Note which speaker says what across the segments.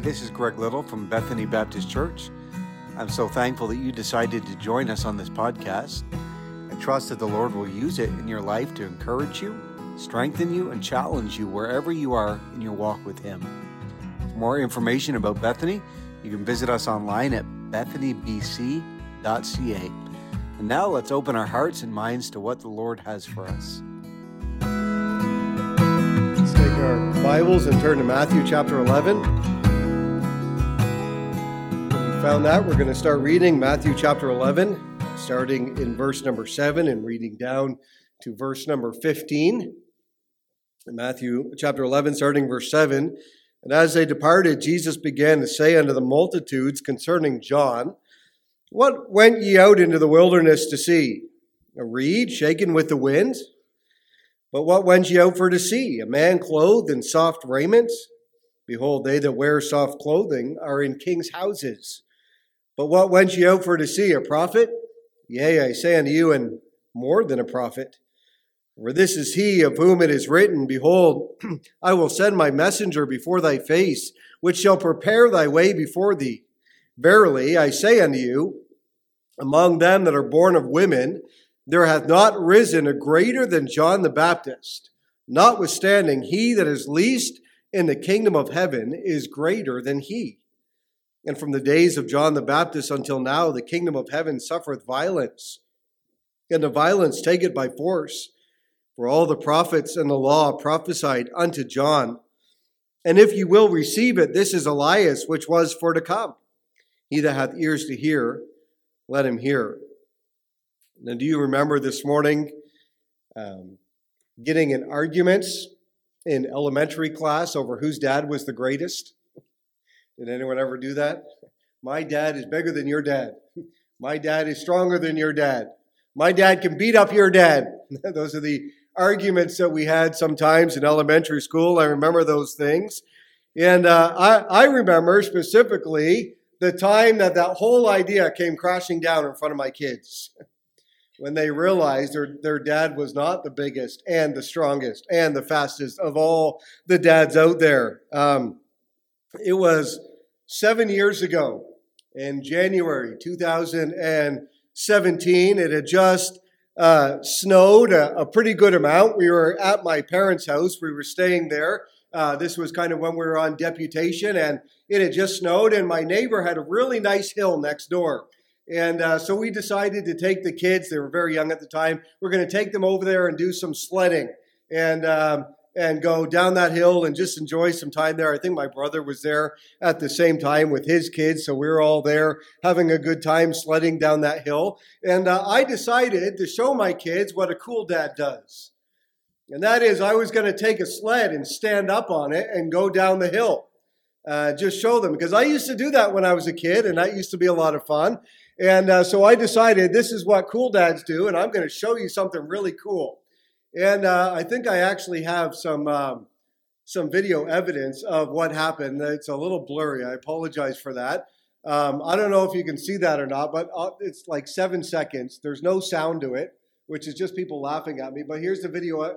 Speaker 1: this is Greg Little from Bethany Baptist Church. I'm so thankful that you decided to join us on this podcast. I trust that the Lord will use it in your life to encourage you, strengthen you, and challenge you wherever you are in your walk with Him. For more information about Bethany, you can visit us online at bethanybc.ca. And now let's open our hearts and minds to what the Lord has for us.
Speaker 2: Let's take our Bibles and turn to Matthew chapter 11. When you found that, we're going to start reading Matthew chapter 11, starting in verse number 7 and reading down to verse number 15. In Matthew chapter 11, starting verse 7, "And as they departed, Jesus began to say unto the multitudes concerning John, What went ye out into the wilderness to see? A reed shaken with the wind? But what went ye out for to see? A man clothed in soft raiment? Behold, they that wear soft clothing are in kings' houses. But what went ye out for to see? A prophet? Yea, I say unto you, and more than a prophet. For this is he of whom it is written, Behold, I will send my messenger before thy face, which shall prepare thy way before thee. Verily, I say unto you, among them that are born of women, there hath not risen a greater than John the Baptist. Notwithstanding, he that is least in the kingdom of heaven is greater than he. And from the days of John the Baptist until now, the kingdom of heaven suffereth violence, and the violence take it by force. For all the prophets and the law prophesied unto John. And if ye will receive it, this is Elias, which was for to come. He that hath ears to hear, let him hear." Now, do you remember this morning getting in arguments in elementary class over whose dad was the greatest? Did anyone ever do that? My dad is bigger than your dad. My dad is stronger than your dad. My dad can beat up your dad. Those are the arguments that we had sometimes in elementary school. I remember those things. And I remember specifically the time that whole idea came crashing down in front of my kids. When they realized their dad was not the biggest and the strongest and the fastest of all the dads out there. It was 7 years ago in January 2017. It had just snowed a pretty good amount. We were at my parents' house. We were staying there. This was kind of when we were on deputation, and it had just snowed, and my neighbor had a really nice hill next door. And so we decided to take the kids. They were very young at the time. We're going to take them over there and do some sledding and go down that hill and just enjoy some time there. I think my brother was there at the same time with his kids, so we were all there having a good time sledding down that hill. And I decided to show my kids what a cool dad does. And that is, I was going to take a sled and stand up on it and go down the hill. Just show them, because I used to do that when I was a kid, and that used to be a lot of fun. And so I decided this is what cool dads do, and I'm going to show you something really cool. And I think I actually have some video evidence of what happened. It's a little blurry. I apologize for that. I don't know if you can see that or not, but it's like 7 seconds. There's no sound to it, which is just people laughing at me. But here's the video.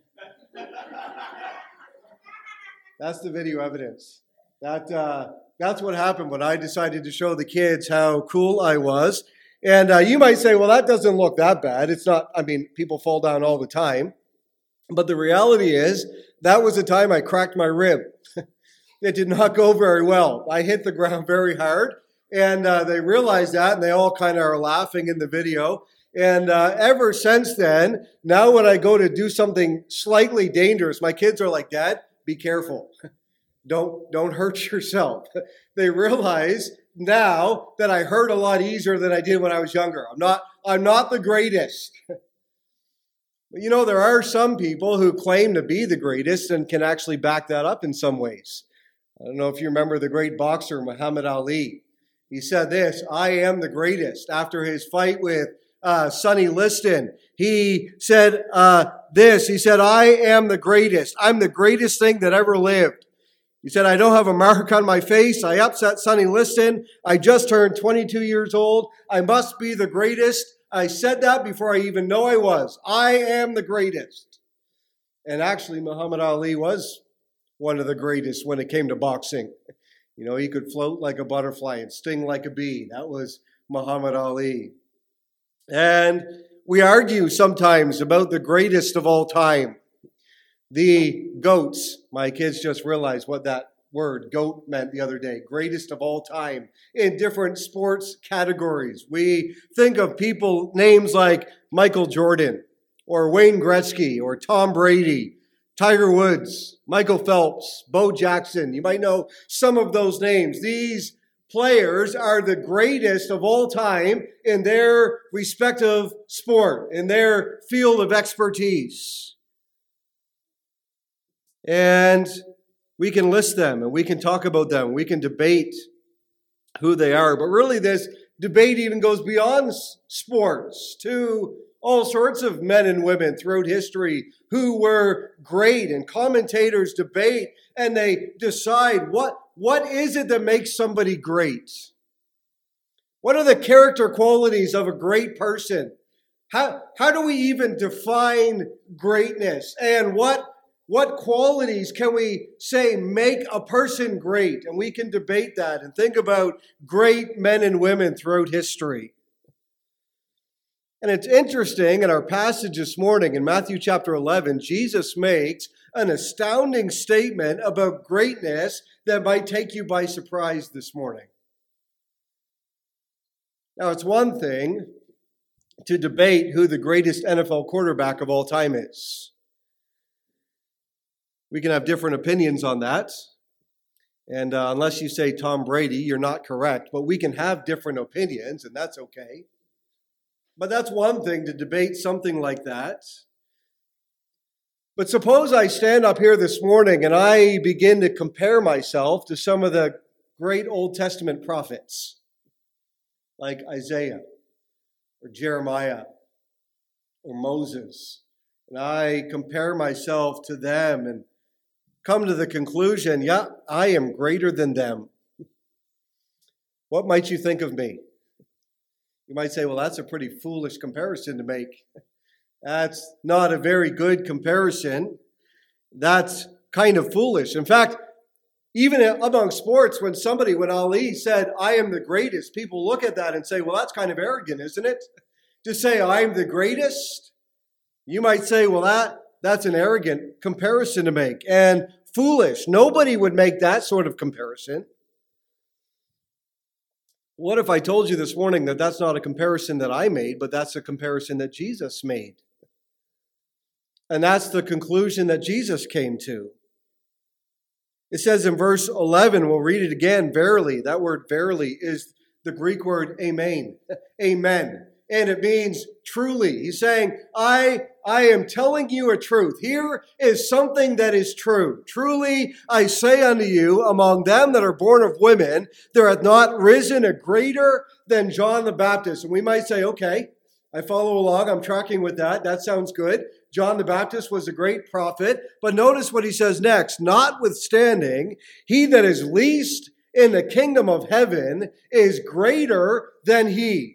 Speaker 2: That's the video evidence. That's what happened when I decided to show the kids how cool I was. And you might say, well, that doesn't look that bad. It's not, people fall down all the time. But the reality is, that was the time I cracked my rib. It did not go very well. I hit the ground very hard. And they realized that, and they all kind of are laughing in the video. And ever since then, now when I go to do something slightly dangerous, my kids are like, Dad, be careful. Don't hurt yourself. They realize now that I hurt a lot easier than I did when I was younger. I'm not the greatest. But there are some people who claim to be the greatest and can actually back that up in some ways. I don't know if you remember the great boxer Muhammad Ali. He said this, "I am the greatest." After his fight with Sonny Liston, he said this. He said, "I am the greatest. I'm the greatest thing that ever lived." He said, "I don't have a mark on my face. I upset Sonny Liston. I just turned 22 years old. I must be the greatest. I said that before I even know I was. I am the greatest." And actually, Muhammad Ali was one of the greatest when it came to boxing. You know, he could float like a butterfly and sting like a bee. That was Muhammad Ali. And we argue sometimes about the greatest of all time, the GOATs. My kids just realized what that word GOAT meant the other day. Greatest of all time in different sports categories. We think of people, names like Michael Jordan or Wayne Gretzky or Tom Brady, Tiger Woods, Michael Phelps, Bo Jackson. You might know some of those names. These players are the greatest of all time in their respective sport, in their field of expertise. And we can list them and we can talk about them. We can debate who they are. But really, this debate even goes beyond sports to all sorts of men and women throughout history who were great. And commentators debate and they decide what is it that makes somebody great? What are the character qualities of a great person? How do we even define greatness? And what qualities can we say make a person great? And we can debate that and think about great men and women throughout history. And it's interesting, in our passage this morning in Matthew chapter 11, Jesus makes an astounding statement about greatness that might take you by surprise this morning. Now, it's one thing to debate who the greatest NFL quarterback of all time is. We can have different opinions on that. And unless you say Tom Brady, you're not correct. But we can have different opinions, and that's okay. But that's one thing to debate something like that. But suppose I stand up here this morning and I begin to compare myself to some of the great Old Testament prophets, like Isaiah or Jeremiah or Moses. And I compare myself to them and come to the conclusion, yeah, I am greater than them. What might you think of me? You might say, well, that's a pretty foolish comparison to make. That's not a very good comparison. That's kind of foolish. In fact, even among sports, when Ali said, I am the greatest, people look at that and say, well, that's kind of arrogant, isn't it? To say, I'm the greatest? You might say, well, that's an arrogant comparison to make and foolish. Nobody would make that sort of comparison. What if I told you this morning that that's not a comparison that I made, but that's a comparison that Jesus made? And that's the conclusion that Jesus came to. It says in verse 11, we'll read it again, verily. That word verily is the Greek word amen. Amen. And it means truly. He's saying, I am telling you a truth. Here is something that is true. Truly, I say unto you, among them that are born of women, there hath not risen a greater than John the Baptist. And we might say, okay, I follow along. I'm tracking with that. That sounds good. John the Baptist was a great prophet. But notice what he says next. Notwithstanding, he that is least in the kingdom of heaven is greater than he.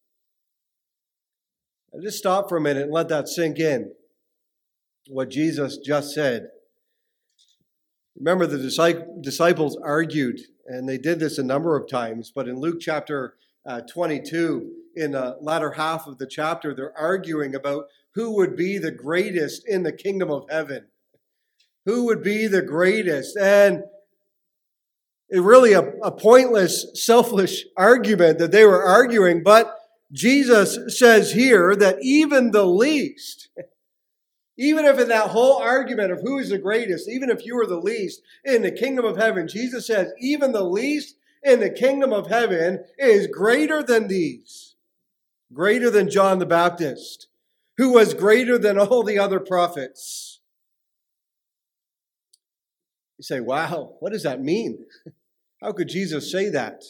Speaker 2: Now just stop for a minute and let that sink in, what Jesus just said. Remember, the disciples argued, and they did this a number of times, but in Luke chapter 22, in the latter half of the chapter, they're arguing about who would be the greatest in the kingdom of heaven. Who would be the greatest? And it really a pointless, selfish argument that they were arguing, but Jesus says here that even the least, even if in that whole argument of who is the greatest, even if you are the least in the kingdom of heaven, Jesus says, even the least in the kingdom of heaven is greater than these, greater than John the Baptist, who was greater than all the other prophets. You say, wow, what does that mean? How could Jesus say that?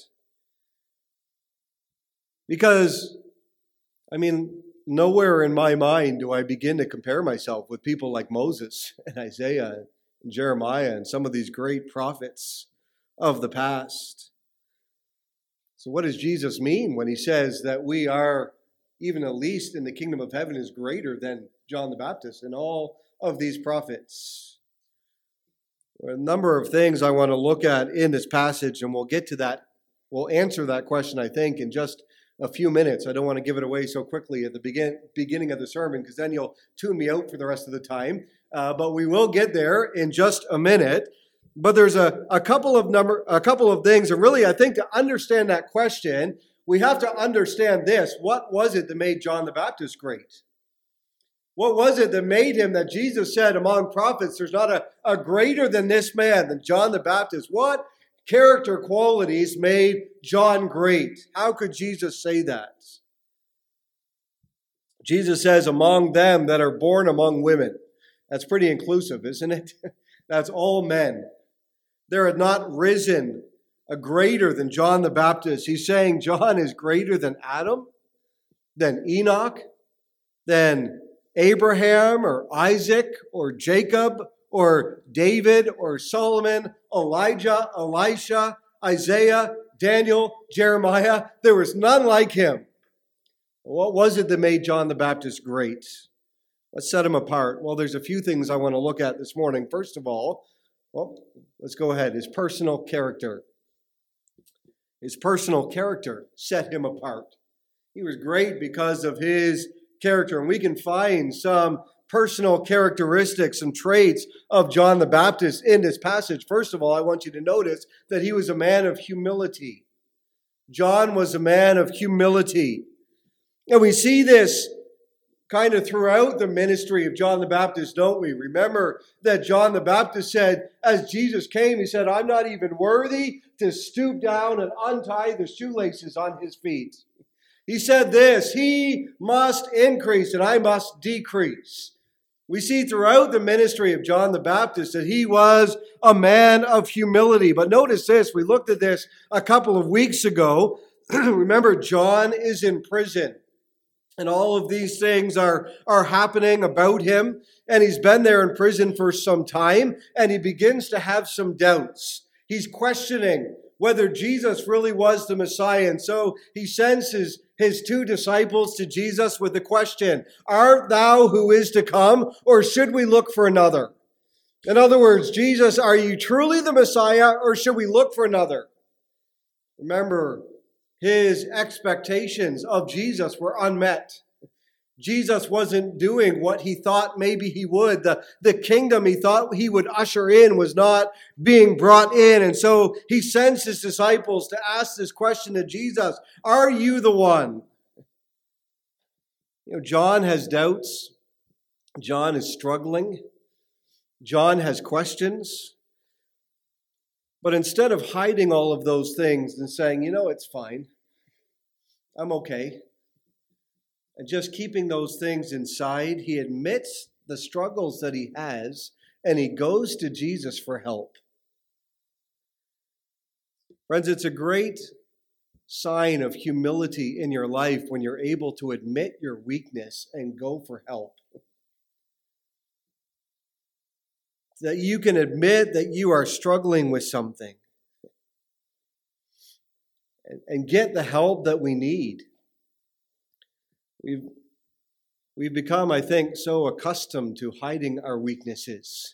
Speaker 2: Because, nowhere in my mind do I begin to compare myself with people like Moses and Isaiah and Jeremiah and some of these great prophets of the past. So what does Jesus mean when he says that we are, even at least in the kingdom of heaven, is greater than John the Baptist and all of these prophets? A number of things I want to look at in this passage, and we'll get to that. We'll answer that question, I think, in just a few minutes. I don't want to give it away so quickly at the beginning of the sermon, because then you'll tune me out for the rest of the time. But we will get there in just a minute. But there's a couple of things, and really, I think to understand that question, we have to understand this. What was it that made John the Baptist great? What was it that made him, that Jesus said among prophets, there's not a greater than this man, than John the Baptist? What character qualities made John great? How could Jesus say that? Jesus says, among them that are born among women. That's pretty inclusive, isn't it? That's all men. There had not risen a greater than John the Baptist. He's saying John is greater than Adam, than Enoch, than Abraham or Isaac or Jacob or David or Solomon, Elijah, Elisha, Isaiah, Daniel, Jeremiah. There was none like him. What was it that made John the Baptist great? Let's set him apart. Well, there's a few things I want to look at this morning. First of all, let's go ahead. His personal character. His personal character set him apart. He was great because of his character. And we can find some personal characteristics and traits of John the Baptist in this passage. First of all, I want you to notice that he was a man of humility. John was a man of humility. And we see this kind of throughout the ministry of John the Baptist, don't we? Remember that John the Baptist said, as Jesus came, he said, I'm not even worthy to stoop down and untie the shoelaces on his feet. He said this, he must increase and I must decrease. We see throughout the ministry of John the Baptist that he was a man of humility. But notice this, we looked at this a couple of weeks ago. Remember, John is in prison. And all of these things are happening about him. And he's been there in prison for some time. And he begins to have some doubts. He's questioning whether Jesus really was the Messiah. And so he sends his two disciples to Jesus with the question, art thou who is to come, or should we look for another? In other words, Jesus, are you truly the Messiah, or should we look for another? Remember, his expectations of Jesus were unmet. Jesus wasn't doing what he thought maybe he would. The kingdom he thought he would usher in was not being brought in. And so he sends his disciples to ask this question to Jesus, are you the one? You know, John has doubts. John is struggling. John has questions. But instead of hiding all of those things and saying, it's fine, I'm okay, and just keeping those things inside, he admits the struggles that he has, and he goes to Jesus for help. Friends, it's a great sign of humility in your life when you're able to admit your weakness and go for help. That you can admit that you are struggling with something and get the help that we need. We've become, I think, so accustomed to hiding our weaknesses.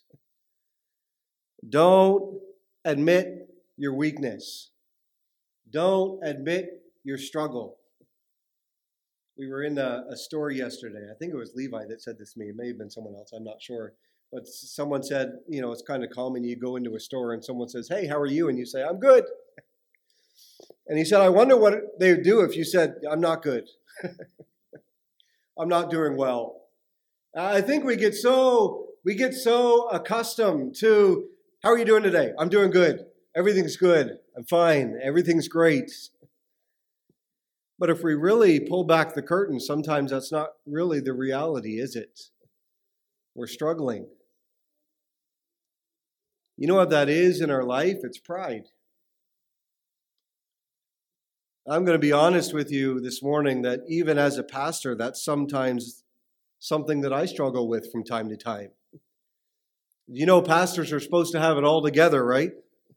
Speaker 2: Don't admit your weakness. Don't admit your struggle. We were in a store yesterday. I think it was Levi that said this to me. It may have been someone else. I'm not sure. But someone said, it's kind of common. You go into a store and someone says, hey, how are you? And you say, I'm good. And he said, I wonder what they would do if you said, I'm not good. I'm not doing well. I think we get so accustomed to, how are you doing today? I'm doing good. Everything's good. I'm fine. Everything's great. But if we really pull back the curtain, sometimes that's not really the reality, is it? We're struggling. You know what that is in our life? It's pride. I'm going to be honest with you this morning that even as a pastor, that's sometimes something that I struggle with from time to time. Pastors are supposed to have it all together, right?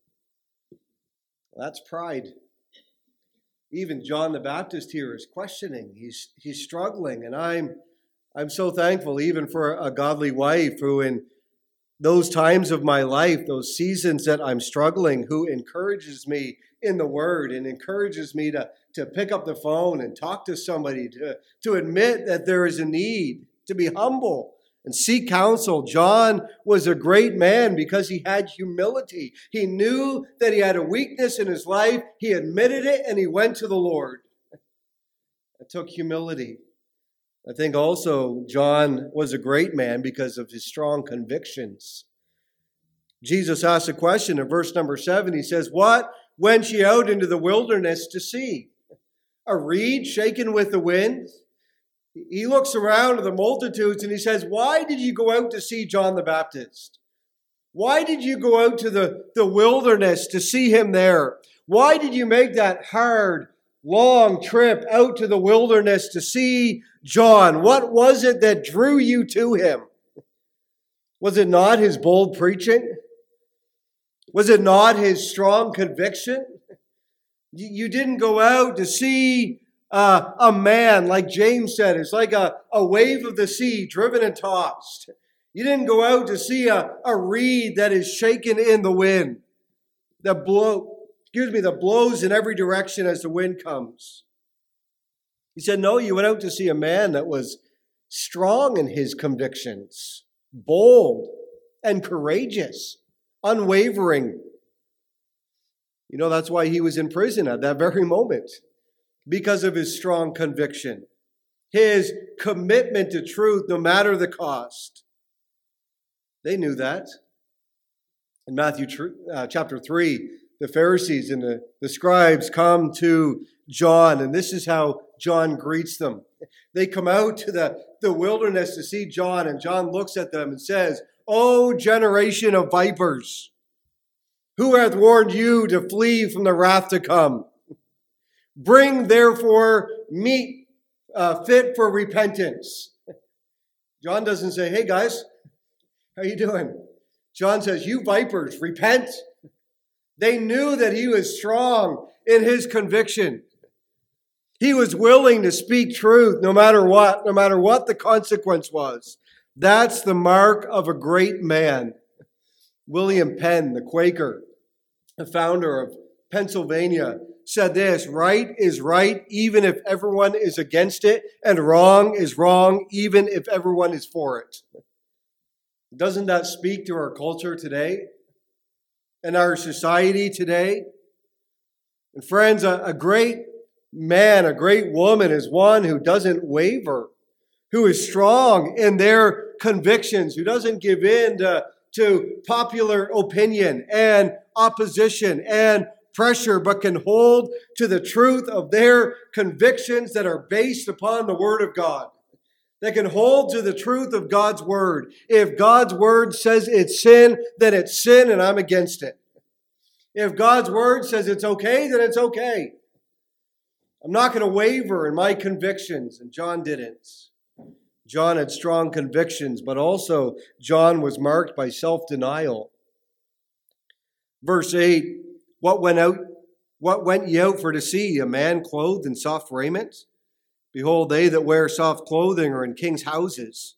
Speaker 2: That's pride. Even John the Baptist here is questioning. He's struggling, and I'm so thankful even for a godly wife who in those times of my life, those seasons that I'm struggling, who encourages me in the Word and encourages me to pick up the phone and talk to somebody, to admit that there is a need, to be humble and seek counsel. John was a great man because he had humility. He knew that he had a weakness in his life. He admitted it and he went to the Lord. It took humility. I think also John was a great man because of his strong convictions. Jesus asked a question in verse number 7. He says, "What went ye out into the wilderness to see? A reed shaken with the wind?" He looks around at the multitudes and he says, "Why did you go out to see John the Baptist? Why did you go out to the wilderness to see him there? Why did you make that hard, long trip out to the wilderness to see John? What was it that drew you to him? Was it not his bold preaching? Was it not his strong conviction? You didn't go out to see a man, like James said, it's like a wave of the sea driven and tossed. You didn't go out to see a reed that is shaken in the wind, that blows in every direction as the wind comes." He said, "No, you went out to see a man that was strong in his convictions, bold and courageous, unwavering." You know, that's why he was in prison at that very moment, because of his strong conviction, his commitment to truth no matter the cost. They knew that. In Matthew chapter 3, the Pharisees and the scribes come to John, and this is how John greets them. They come out to the wilderness to see John, and John looks at them and says, "O generation of vipers, who hath warned you to flee from the wrath to come? Bring therefore meat fit for repentance." John doesn't say, "Hey guys, how you doing?" John says, "You vipers, repent." They knew that he was strong in his conviction. He was willing to speak truth no matter what the consequence was. That's the mark of a great man. William Penn, the Quaker, the founder of Pennsylvania, said this: "Right is right even if everyone is against it, and wrong is wrong even if everyone is for it." Doesn't that speak to our culture today and our society today? And friends, a great man, a great woman is one who doesn't waver, who is strong in their convictions, who doesn't give in to popular opinion and opposition and pressure, but can hold to the truth of their convictions that are based upon the Word of God. That can hold to the truth of God's Word. If God's Word says it's sin, then it's sin and I'm against it. If God's Word says it's okay, then it's okay. I'm not going to waver in my convictions, and John didn't. John had strong convictions, but also John was marked by self-denial. Verse 8, What went ye out for to see? A man clothed in soft raiment? Behold, they that wear soft clothing are in kings' houses.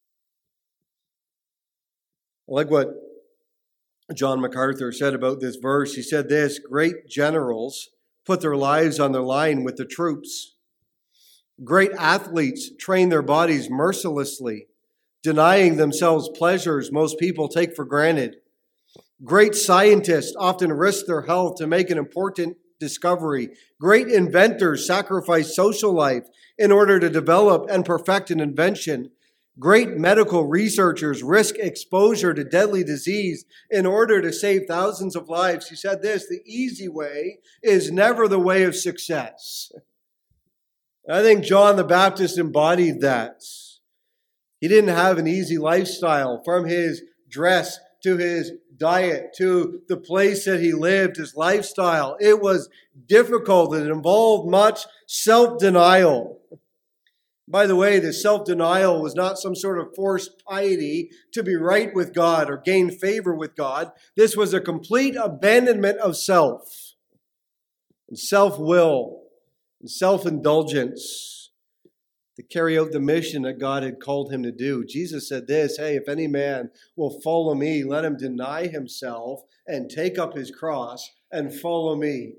Speaker 2: I like what John MacArthur said about this verse. He said this: "Great generals put their lives on the line with the troops. Great athletes train their bodies mercilessly, denying themselves pleasures most people take for granted. Great scientists often risk their health to make an important discovery. Great inventors sacrifice social life in order to develop and perfect an invention. Great medical researchers risk exposure to deadly disease in order to save thousands of lives." He said this: "The easy way is never the way of success." I think John the Baptist embodied that. He didn't have an easy lifestyle, from his dress to his diet to the place that he lived, his lifestyle. It was difficult. It involved much self-denial. By the way, this self-denial was not some sort of forced piety to be right with God or gain favor with God. This was a complete abandonment of self and self-will and self-indulgence. to carry out the mission that God had called him to do. Jesus said this, hey, if any man will follow me, let him deny himself and take up his cross and follow me.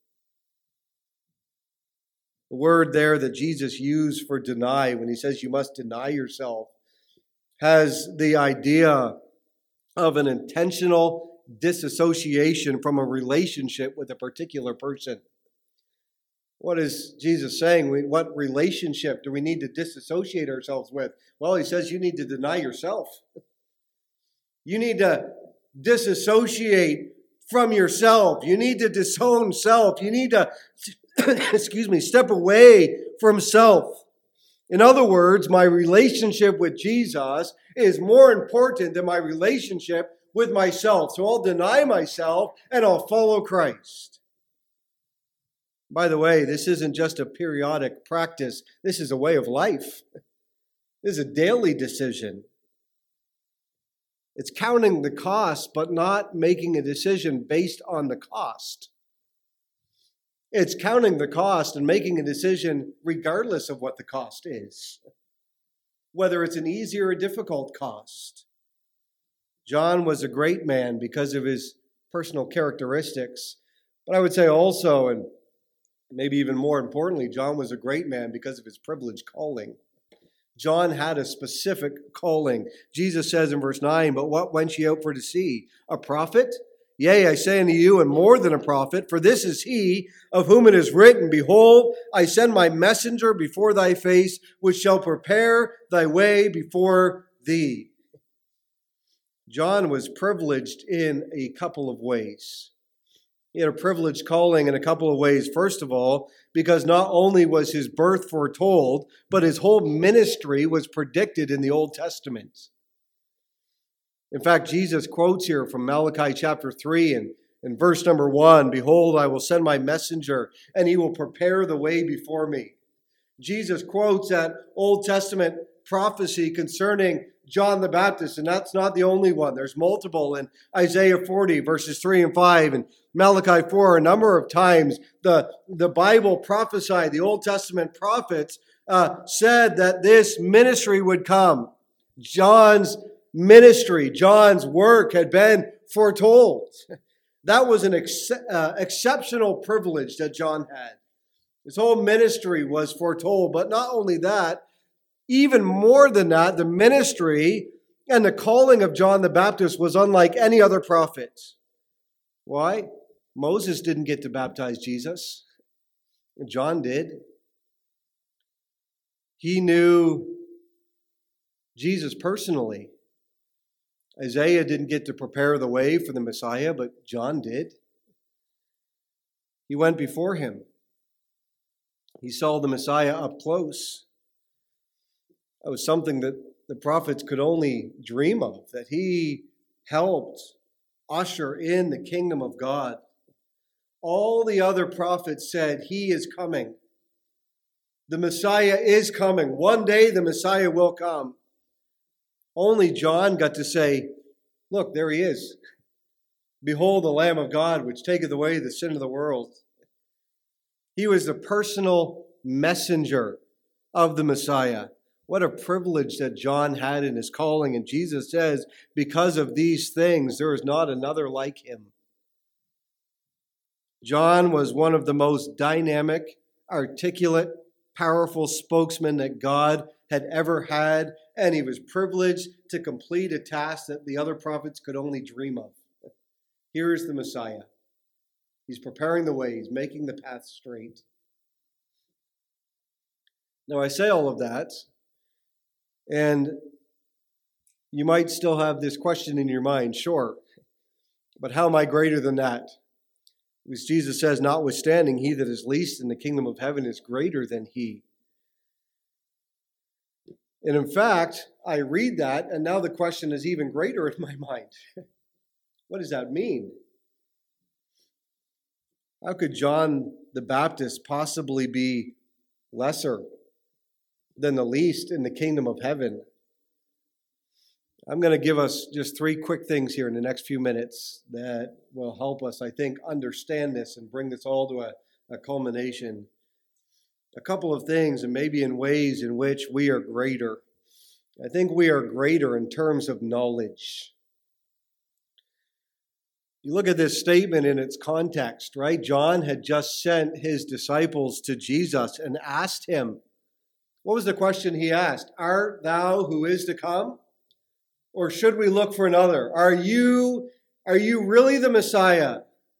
Speaker 2: The word there that Jesus used for deny, when he says you must deny yourself, has the idea of an intentional disassociation from a relationship with a particular person. What is Jesus saying? What relationship do we need to disassociate ourselves with? Well, he says you need to deny yourself. You need to disassociate from yourself. You need to disown self. You need to, step away from self. In other words, my relationship with Jesus is more important than my relationship with myself. So I'll deny myself and I'll follow Christ. By the way, this isn't just a periodic practice. This is a way of life. This is a daily decision. It's counting the cost, but not making a decision based on the cost. It's counting the cost and making a decision regardless of what the cost is, whether it's an easy or a difficult cost. John was a great man because of his personal characteristics, but I would say also, and maybe even more importantly, John was a great man because of his privileged calling. John had a specific calling. Jesus says in verse 9, but what went ye out for to see? A prophet? Yea, I say unto you, and more than a prophet, for this is he of whom it is written, behold, I send my messenger before thy face, which shall prepare thy way before thee. John was privileged in a couple of ways. He had a privileged calling in a couple of ways. First of all, because not only was his birth foretold, but his whole ministry was predicted in the Old Testament. In fact, Jesus quotes here from Malachi chapter 3 and in verse number 1, behold, I will send my messenger, and he will prepare the way before me. Jesus quotes that Old Testament prophecy concerning John the Baptist, and that's not the only one. There's multiple in Isaiah 40, verses 3 and 5, and Malachi 4. A number of times the Bible prophesied, the Old Testament prophets said that this ministry would come. John's ministry, John's work had been foretold. That was an exceptional privilege that John had. His whole ministry was foretold, but not only that, even more than that, the ministry and the calling of John the Baptist was unlike any other prophet. Why? Moses didn't get to baptize Jesus. John did. He knew Jesus personally. Isaiah didn't get to prepare the way for the Messiah, but John did. He went before him. He saw the Messiah up close. That was something that the prophets could only dream of, that he helped usher in the kingdom of God. All the other prophets said, he is coming. The Messiah is coming. One day the Messiah will come. Only John got to say, look, there he is. Behold the Lamb of God, which taketh away the sin of the world. He was the personal messenger of the Messiah. What a privilege that John had in his calling. And Jesus says, because of these things, there is not another like him. John was one of the most dynamic, articulate, powerful spokesmen that God had ever had, and he was privileged to complete a task that the other prophets could only dream of. Here is the Messiah. He's preparing the way. He's making the path straight. Now, I say all of that, and you might still have this question in your mind, sure, but how am I greater than that? Because Jesus says, notwithstanding, he that is least in the kingdom of heaven is greater than he. And in fact, I read that, and now the question is even greater in my mind. What does that mean? How could John the Baptist possibly be lesser than the least in the kingdom of heaven? I'm going to give us just 3 quick things here in the next few minutes that will help us, I think, understand this and bring this all to a culmination. a couple of things, and maybe in ways in which we are greater. I think we are greater in terms of knowledge. You look at this statement in its context, right? John had just sent his disciples to Jesus and asked him, what was the question he asked? Art thou who is to come? Or should we look for another? Are you really the Messiah?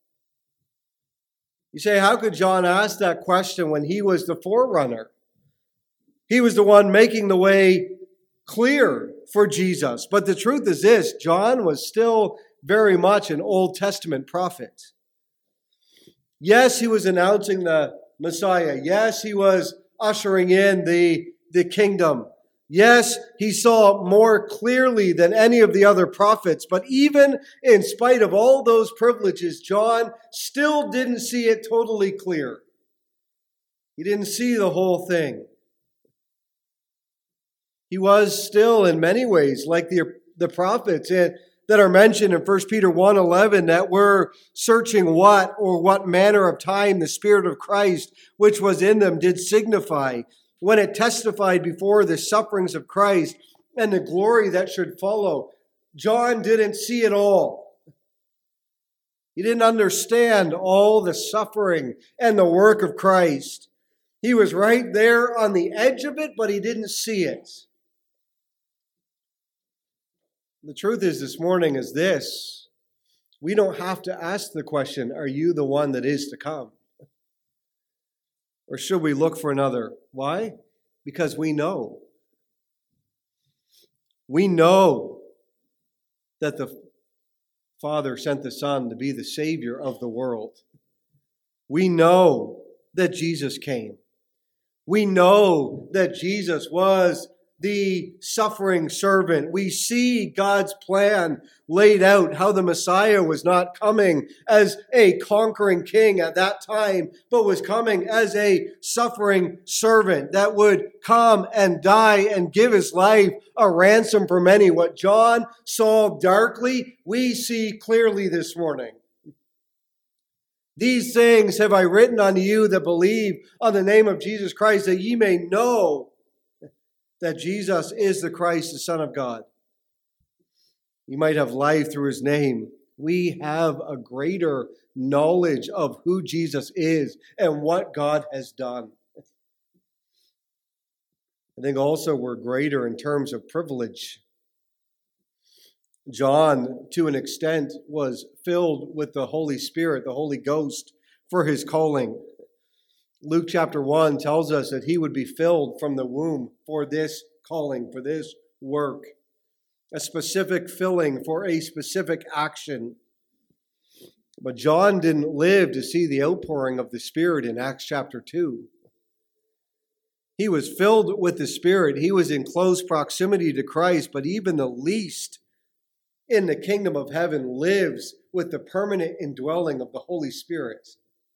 Speaker 2: You say, how could John ask that question when he was the forerunner? He was the one making the way clear for Jesus. But the truth is this, John was still very much an Old Testament prophet. Yes, he was announcing the Messiah. Yes, he was ushering in the kingdom. Yes, he saw more clearly than any of the other prophets, but even in spite of all those privileges, John still didn't see it totally clear. He didn't see the whole thing. He was still, in many ways, like the prophets that are mentioned in 1 Peter 1:11, that were searching what manner of time the Spirit of Christ, which was in them, did signify, when it testified before the sufferings of Christ and the glory that should follow. John didn't see it all. He didn't understand all the suffering and the work of Christ. He was right there on the edge of it, but he didn't see it. The truth is this morning is this. We don't have to ask the question, are you the one that is to come? Or should we look for another? Why? Because we know. We know that the Father sent the Son to be the Savior of the world. We know that Jesus came. We know that Jesus was the suffering servant. We see God's plan laid out, how the Messiah was not coming as a conquering king at that time, but was coming as a suffering servant that would come and die and give his life a ransom for many. What John saw darkly, we see clearly this morning. These things have I written unto you that believe on the name of Jesus Christ, that ye may know that Jesus is the Christ, the Son of God. You might have life through his name. We have a greater knowledge of who Jesus is and what God has done. I think also we're greater in terms of privilege. John, to an extent, was filled with the Holy Spirit, the Holy Ghost, for his calling. Luke chapter 1 tells us that he would be filled from the womb for this calling, for this work, a specific filling for a specific action. But John didn't live to see the outpouring of the Spirit in Acts chapter 2. He was filled with the Spirit. He was in close proximity to Christ, but even the least in the kingdom of heaven lives with the permanent indwelling of the Holy Spirit.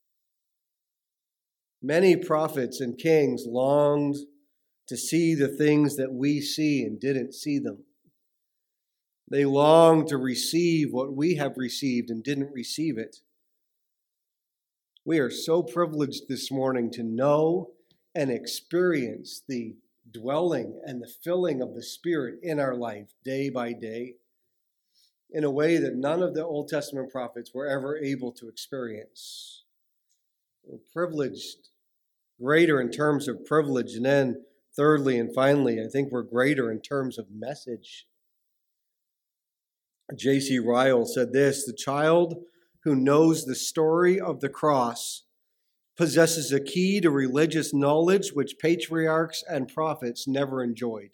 Speaker 2: Many prophets and kings longed to see the things that we see and didn't see them. They longed to receive what we have received and didn't receive it. We are so privileged this morning to know and experience the dwelling and the filling of the Spirit in our life day by day in a way that none of the Old Testament prophets were ever able to experience. We're privileged, greater in terms of privilege. And then thirdly and finally, I think we're greater in terms of message. J.C. Ryle said this: the child who knows the story of the cross possesses a key to religious knowledge which patriarchs and prophets never enjoyed.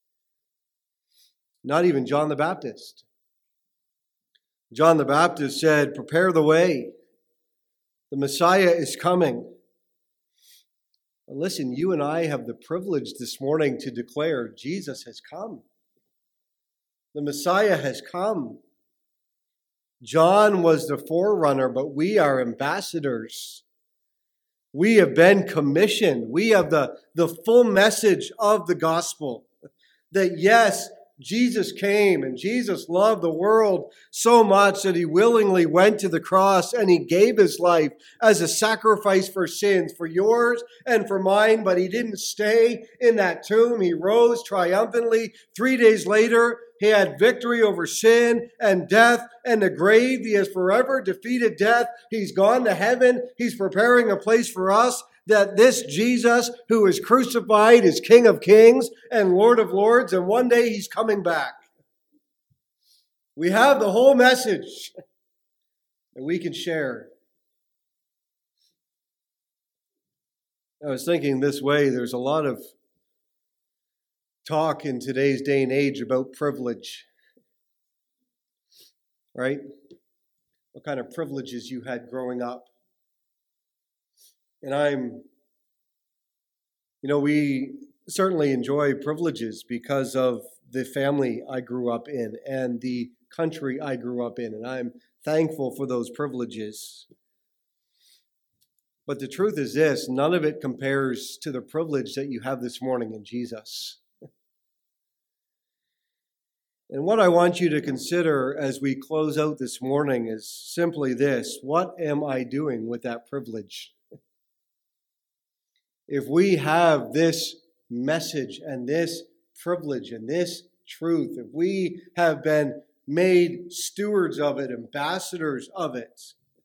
Speaker 2: Not even John the Baptist. John the Baptist said, "Prepare the way. The Messiah is coming." Listen, you and I have the privilege this morning to declare Jesus has come. The Messiah has come. John was the forerunner, but we are ambassadors. We have been commissioned. We have the full message of the gospel. That yes, Jesus came and Jesus loved the world so much that he willingly went to the cross and he gave his life as a sacrifice for sins, for yours and for mine. But he didn't stay in that tomb. He rose triumphantly. 3 days later, he had victory over sin and death and the grave. He has forever defeated death. He's gone to heaven. He's preparing a place for us. That this Jesus who is crucified is King of Kings and Lord of Lords, and one day he's coming back. We have the whole message that we can share. I was thinking this way, there's a lot of talk in today's day and age about privilege, right? What kind of privileges you had growing up. And we certainly enjoy privileges because of the family I grew up in and the country I grew up in. And I'm thankful for those privileges. But the truth is this, none of it compares to the privilege that you have this morning in Jesus. And what I want you to consider as we close out this morning is simply this: what am I doing with that privilege? If we have this message and this privilege and this truth, if we have been made stewards of it, ambassadors of it,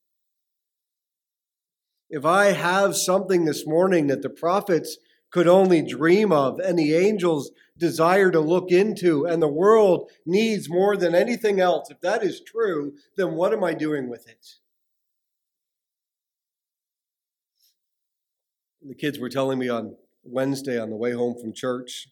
Speaker 2: if I have something this morning that the prophets could only dream of and the angels desire to look into and the world needs more than anything else, if that is true, then what am I doing with it? The kids were telling me on Wednesday on the way home from church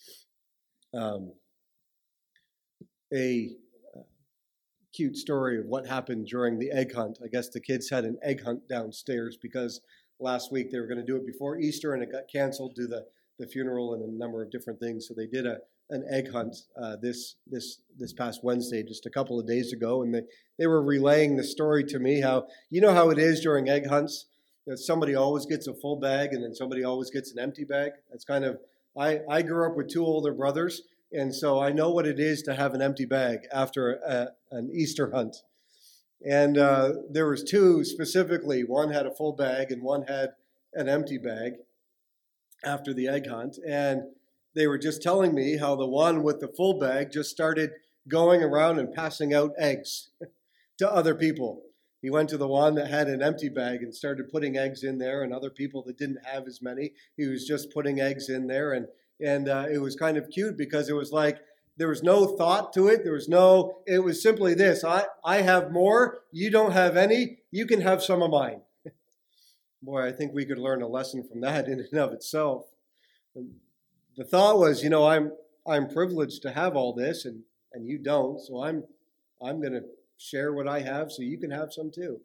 Speaker 2: a cute story of what happened during the egg hunt. I guess the kids had an egg hunt downstairs because last week they were going to do it before Easter and it got canceled due to the funeral and a number of different things. So they did an egg hunt this past Wednesday, just a couple of days ago, and they were relaying the story to me how it is during egg hunts. That somebody always gets a full bag and then somebody always gets an empty bag. That's kind of, I grew up with two older brothers, and so I know what it is to have an empty bag after an Easter hunt. And there was two specifically. One had a full bag and one had an empty bag after the egg hunt. And they were just telling me how the one with the full bag just started going around and passing out eggs to other people. He went to the one that had an empty bag and started putting eggs in there, and other people that didn't have as many, he was just putting eggs in there. And it was kind of cute because it was like there was no thought to it. It was simply this: I have more, you don't have any, you can have some of mine. Boy, I think we could learn a lesson from that in and of itself. The thought was, I'm privileged to have all this, and you don't, so I'm going to share what I have so you can have some too.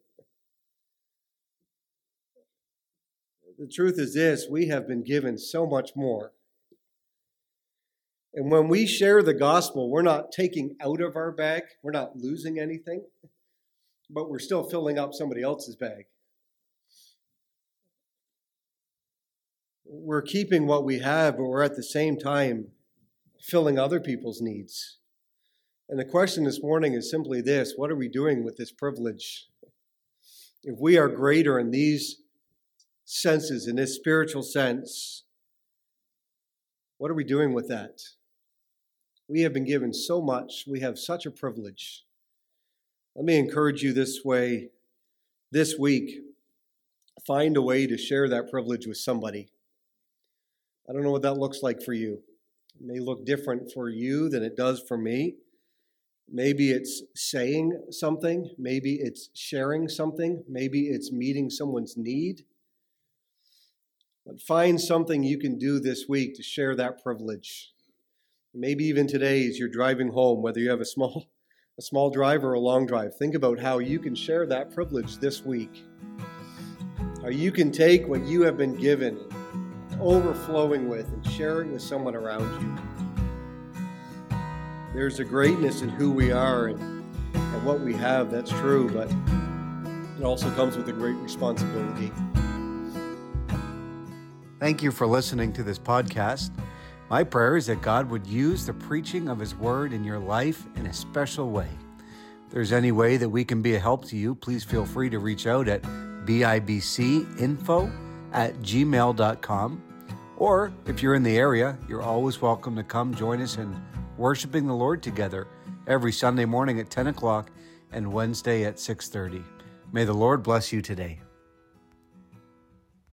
Speaker 2: The truth is this: we have been given so much more. And when we share the gospel, we're not taking out of our bag, we're not losing anything, but we're still filling up somebody else's bag. We're keeping what we have, but we're at the same time filling other people's needs. And the question this morning is simply this: what are we doing with this privilege? If we are greater in these senses, in this spiritual sense, what are we doing with that? We have been given so much. We have such a privilege. Let me encourage you this way, this week, find a way to share that privilege with somebody. I don't know what that looks like for you. It may look different for you than it does for me. Maybe it's saying something. Maybe it's sharing something. Maybe it's meeting someone's need. But find something you can do this week to share that privilege. Maybe even today as you're driving home, whether you have a small drive or a long drive, think about how you can share that privilege this week. How you can take what you have been given, overflowing with, and share it with someone around you. There's a greatness in who we are and what we have, that's true, but it also comes with a great responsibility.
Speaker 1: Thank you for listening to this podcast. My prayer is that God would use the preaching of His Word in your life in a special way. If there's any way that we can be a help to you, please feel free to reach out at bibcinfo@gmail.com. Or if you're in the area, you're always welcome to come join us in worshiping the Lord together every Sunday morning at 10 o'clock and Wednesday at 6:30. May the Lord bless you today.